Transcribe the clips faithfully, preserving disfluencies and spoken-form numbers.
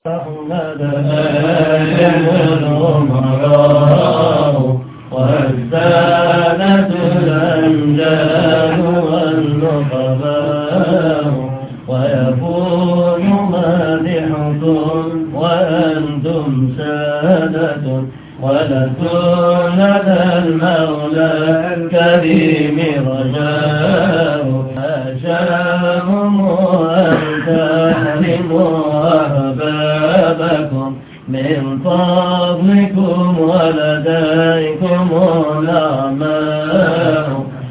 أحمد آيم الأمراء والسادة الأمجاد والنقباء ويكون مادحكم وأنتم سادة ولكن لدى المولى الكريم رجاء أشاهم أن تحرموا أحبابكم من فضلكم ولديكم الأعمال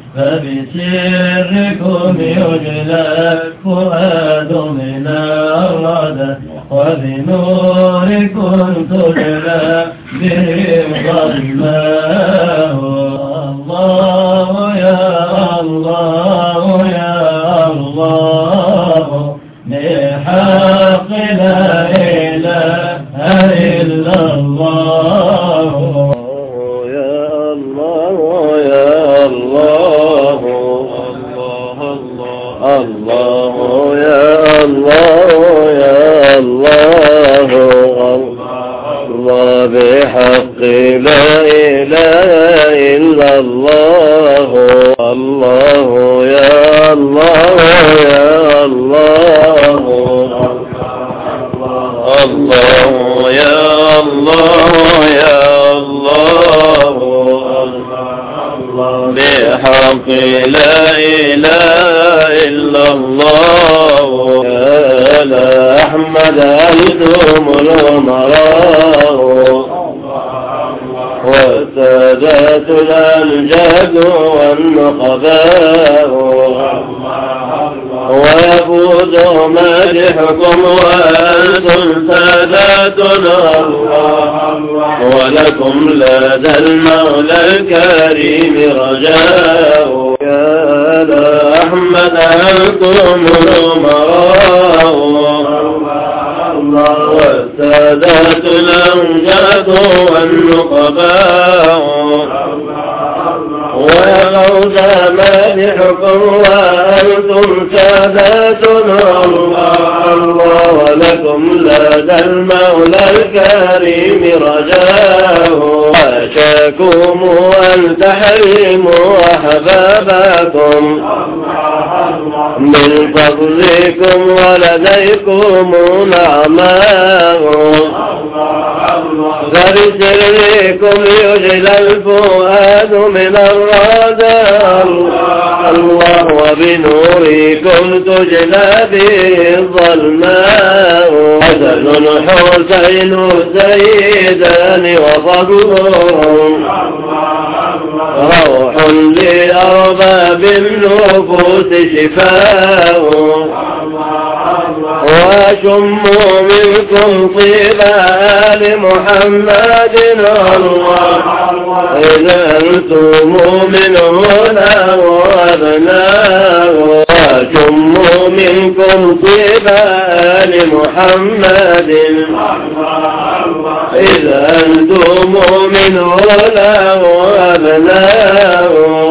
فبسركم يجلى الفؤاد من الردى وبنوركم تجلى به الظلماء. الله يا الله يا الله بحق لا إله إلا الله. يا الله يا الله الله الله يا الله يا الله الله بحق لا إله إلا الله. الله يا الله يا الله الله يا الله يا الله الله بحق لا إله إلا الله. يا لا أحمد أنتم الأمراء والسادات الأمجاد والنقباء ويفوز مادحكم وأنتم سادات الله ولكم لدى المولى الكريم رجاء. يا لا أحمد أنتم الأمراء والسادات الأمجاد والنقباء ويغوث مادحكم وأنتم سادات الله ولكم لدى المولى الكريم رجاء. أشاكم أن تحرموا أحبابكم من فضلكم ولديكم نعماء فبسركم يجلى الفؤاد من الردى الله وبنوركم تجلى به الظلماء. حسن حسين سيدان وفضلهم روح لأرباب النفوس شفاء وشموا منكم طيب آل محمد الله إذا أنتم منه له أبناء وشموا منكم طيب آل محمد إذا أنتم منه له أبناء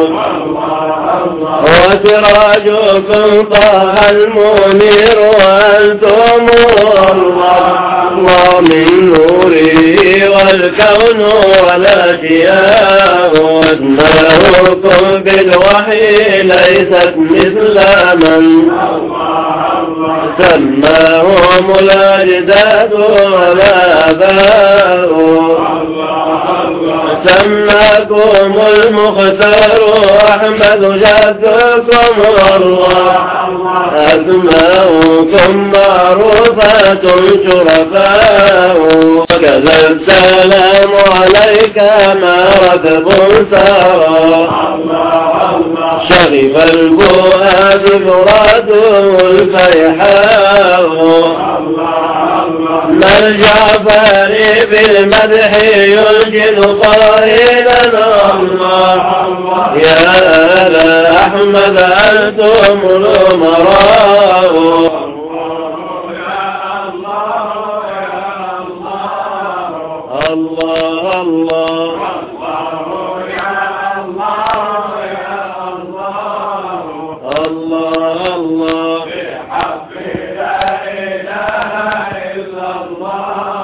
وسراجكم طه المنير وأنتم الله من نوره والكون والأشياء وأسماؤكم بالوحي ليست مثل من سماهم الأجداد والآباء سماكم المختار أحمد جدكم الله أسماؤكم معروفة شرفاء وكذا السلام عليك ما ركب سارا شغف الفؤاد مراده الفيحاء من جعفر بالمدح يلجد قائلا الله يا لا أحمد أنتم الأمراء. الله الله الله الله بحق لا إله إلا الله. الله